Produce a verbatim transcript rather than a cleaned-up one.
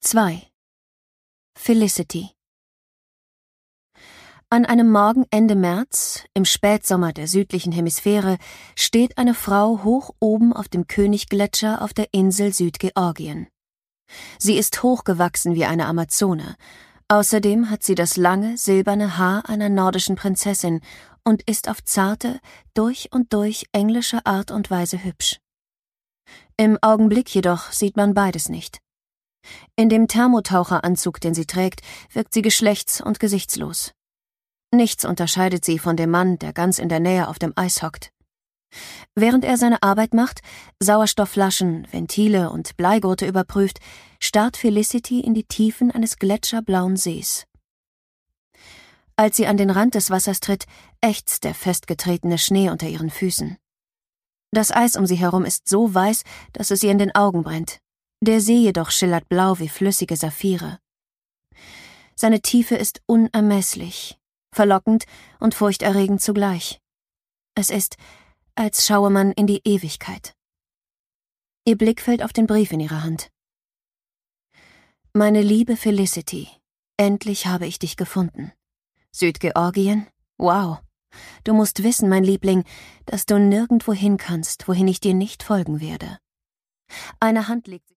zwei. Felicity. An einem Morgen Ende März, im Spätsommer der südlichen Hemisphäre, steht eine Frau hoch oben auf dem Königgletscher auf der Insel Südgeorgien. Sie ist hochgewachsen wie eine Amazone. Außerdem hat sie das lange, silberne Haar einer nordischen Prinzessin und ist auf zarte, durch und durch englische Art und Weise hübsch. Im Augenblick jedoch sieht man beides nicht. In dem Thermotaucheranzug, den sie trägt, wirkt sie geschlechts- und gesichtslos. Nichts unterscheidet sie von dem Mann, der ganz in der Nähe auf dem Eis hockt. Während er seine Arbeit macht, Sauerstoffflaschen, Ventile und Bleigurte überprüft, starrt Felicity in die Tiefen eines gletscherblauen Sees. Als sie an den Rand des Wassers tritt, ächzt der festgetretene Schnee unter ihren Füßen. Das Eis um sie herum ist so weiß, dass es ihr in den Augen brennt. Der See jedoch schillert blau wie flüssige Saphire. Seine Tiefe ist unermesslich, verlockend und furchterregend zugleich. Es ist, als schaue man in die Ewigkeit. Ihr Blick fällt auf den Brief in ihrer Hand. Meine liebe Felicity, endlich habe ich dich gefunden. Südgeorgien? Wow! Du musst wissen, mein Liebling, dass du nirgendwo hin kannst, wohin ich dir nicht folgen werde. Eine Hand legt